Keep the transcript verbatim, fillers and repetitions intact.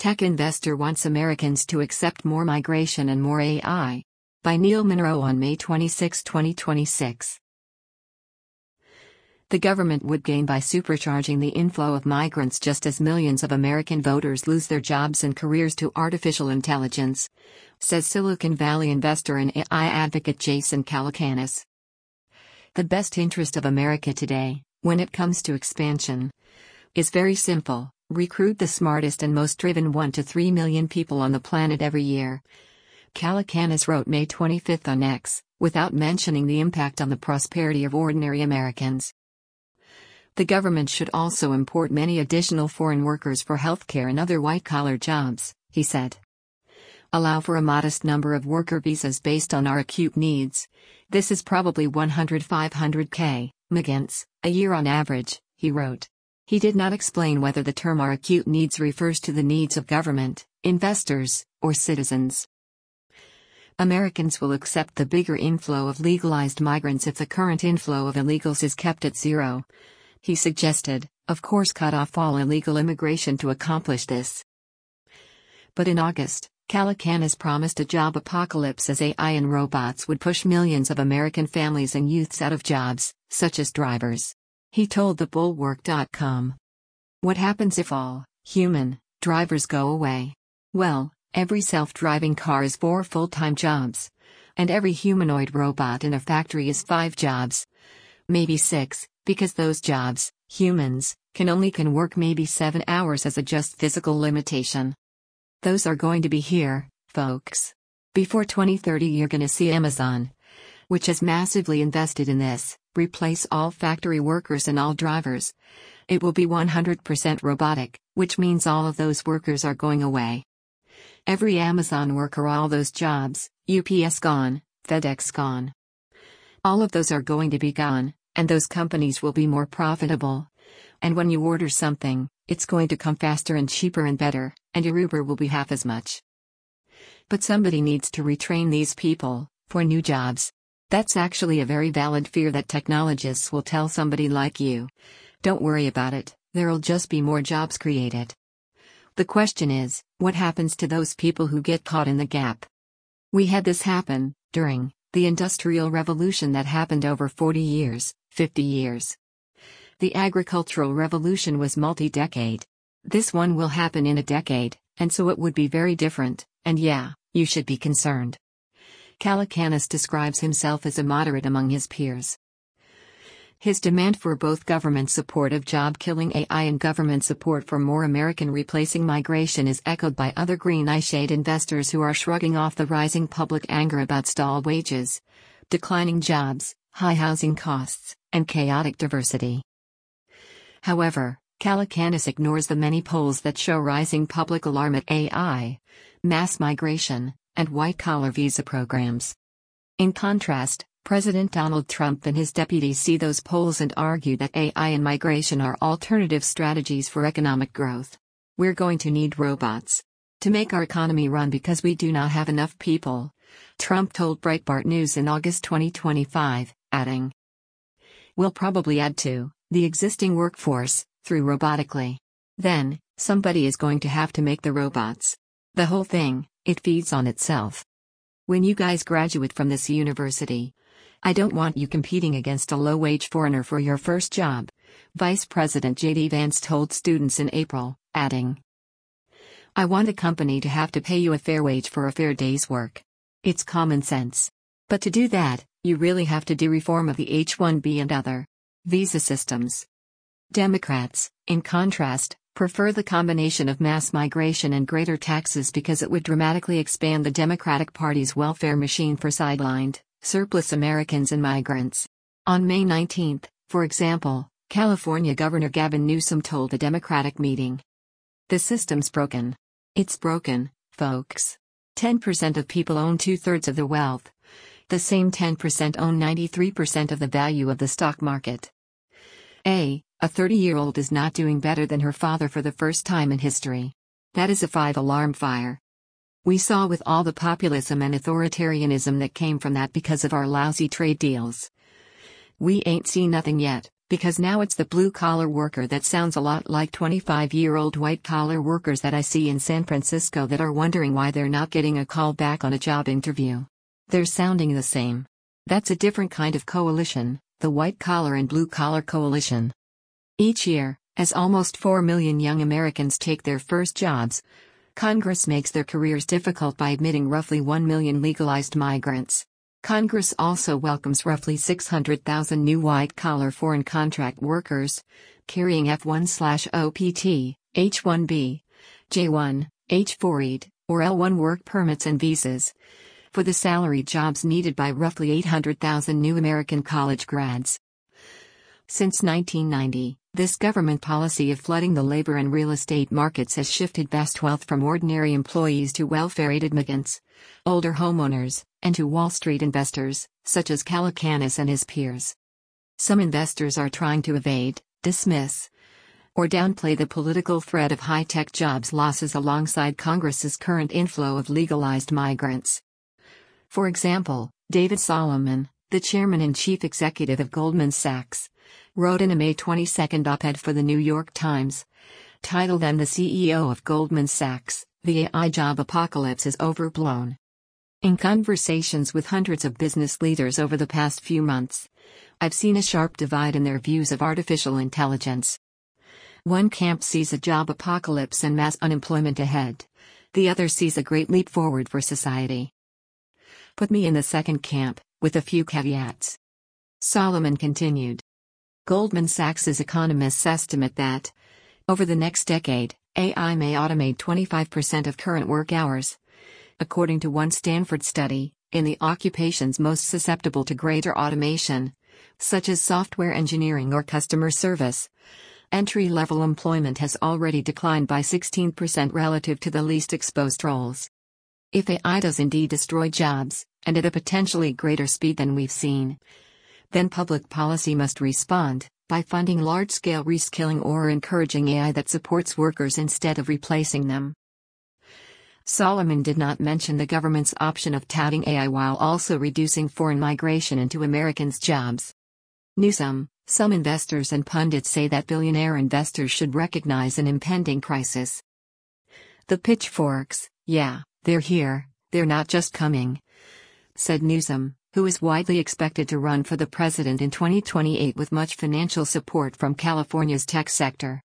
Tech Investor Wants Americans to Accept More Migration and More A I. By Neil Monroe on May twenty-sixth, twenty twenty-six. The government would gain by supercharging the inflow of migrants just as millions of American voters lose their jobs and careers to artificial intelligence, says Silicon Valley investor and A I advocate Jason Calacanis. The best interest of America today, when it comes to expansion, is very simple: recruit the smartest and most driven one to three million people on the planet every year. Calacanis wrote May twenty-fifth on X, without mentioning the impact on the prosperity of ordinary Americans. The government should also import many additional foreign workers for healthcare and other white-collar jobs, he said. Allow for a modest number of worker visas based on our acute needs. This is probably one hundred to five hundred K migrants a year on average, he wrote. He did not explain whether the term our acute needs refers to the needs of government, investors, or citizens. Americans will accept the bigger inflow of legalized migrants if the current inflow of illegals is kept at zero. He suggested, of course, cut off all illegal immigration to accomplish this. But in August, Calacanis promised a job apocalypse as A I and robots would push millions of American families and youths out of jobs, such as drivers. He told the Bulwark dot com. What happens if all human drivers go away? Well, every self-driving car is four full-time jobs. And every humanoid robot in a factory is five jobs. Maybe six, because those jobs, humans, can only can work maybe seven hours as a just physical limitation. Those are going to be here, folks. Before twenty thirty you're gonna see Amazon, which has massively invested in this, replace all factory workers and all drivers. It will be one hundred percent robotic, which means all of those workers are going away. Every Amazon worker, all those jobs, U P S gone, FedEx gone. All of those are going to be gone, and those companies will be more profitable. And when you order something, it's going to come faster and cheaper and better, and your Uber will be half as much. But somebody needs to retrain these people for new jobs. That's actually a very valid fear that technologists will tell somebody like you. Don't worry about it, there'll just be more jobs created. The question is, what happens to those people who get caught in the gap? We had this happen during the Industrial Revolution that happened over forty years, fifty years. The Agricultural Revolution was multi-decade. This one will happen in a decade, and so it would be very different, and yeah, you should be concerned. Calacanis describes himself as a moderate among his peers. His demand for both government support of job-killing A I and government support for more American replacing migration is echoed by other green eye-shade investors who are shrugging off the rising public anger about stall wages, declining jobs, high housing costs, and chaotic diversity. However, Calacanis ignores the many polls that show rising public alarm at A I, mass migration, and white-collar visa programs. In contrast, President Donald Trump and his deputies see those polls and argue that A I and migration are alternative strategies for economic growth. We're going to need robots to make our economy run because we do not have enough people, Trump told Breitbart News in August twenty twenty-five, adding, "We'll probably add to the existing workforce through robotically. Then, somebody is going to have to make the robots. The whole thing, it feeds on itself. When you guys graduate from this university, I don't want you competing against a low-wage foreigner for your first job," Vice President J D Vance told students in April, adding, "I want a company to have to pay you a fair wage for a fair day's work. It's common sense. But to do that, you really have to do reform of the H one B and other visa systems." Democrats, in contrast, prefer the combination of mass migration and greater taxes because it would dramatically expand the Democratic Party's welfare machine for sidelined, surplus Americans and migrants. On May nineteenth, for example, California Governor Gavin Newsom told a Democratic meeting, "The system's broken. It's broken, folks. ten percent of people own two-thirds of the wealth. The same ten percent own ninety-three percent of the value of the stock market. A, a thirty-year-old is not doing better than her father for the first time in history. That is a five-alarm fire. We saw with all the populism and authoritarianism that came from that because of our lousy trade deals. We ain't seen nothing yet, Because now it's the blue-collar worker that sounds a lot like twenty-five-year-old white-collar workers that I see in San Francisco that are wondering why they're not getting a call back on a job interview. They're sounding the same. That's a different kind of coalition, the white-collar and blue-collar coalition. Each year, as almost four million young Americans take their first jobs, Congress makes their careers difficult by admitting roughly one million legalized migrants. Congress also welcomes roughly six hundred thousand new white-collar foreign contract workers, carrying F one O P T, H one B, J one, H four E A D, or L one work permits and visas, for the salaried jobs needed by roughly eight hundred thousand new American college grads. Since nineteen ninety, this government policy of flooding the labor and real estate markets has shifted vast wealth from ordinary employees to welfare-aided migrants, older homeowners, and to Wall Street investors, such as Calacanis and his peers. Some investors are trying to evade, dismiss, or downplay the political threat of high-tech jobs losses alongside Congress's current inflow of legalized migrants. For example, David Solomon, the chairman and chief executive of Goldman Sachs, wrote in a May twenty-second op-ed for the New York Times, titled "I'm the C E O of Goldman Sachs, the A I job apocalypse is overblown." In conversations with hundreds of business leaders over the past few months, I've seen a sharp divide in their views of artificial intelligence. One camp sees a job apocalypse and mass unemployment ahead. The other sees a great leap forward for society. Put me in the second camp, with a few caveats. Solomon continued. Goldman Sachs's economists estimate that, over the next decade, A I may automate twenty-five percent of current work hours. According to one Stanford study, in the occupations most susceptible to greater automation, such as software engineering or customer service, entry-level employment has already declined by sixteen percent relative to the least exposed roles. If A I does indeed destroy jobs, and at a potentially greater speed than we've seen, then public policy must respond, by funding large-scale reskilling or encouraging A I that supports workers instead of replacing them. Solomon did not mention the government's option of touting A I while also reducing foreign migration into Americans' jobs. Newsom, some investors and pundits say that billionaire investors should recognize an impending crisis. The pitchforks, yeah, they're here, they're not just coming, said Newsom, who is widely expected to run for the president in twenty twenty-eight with much financial support from California's tech sector.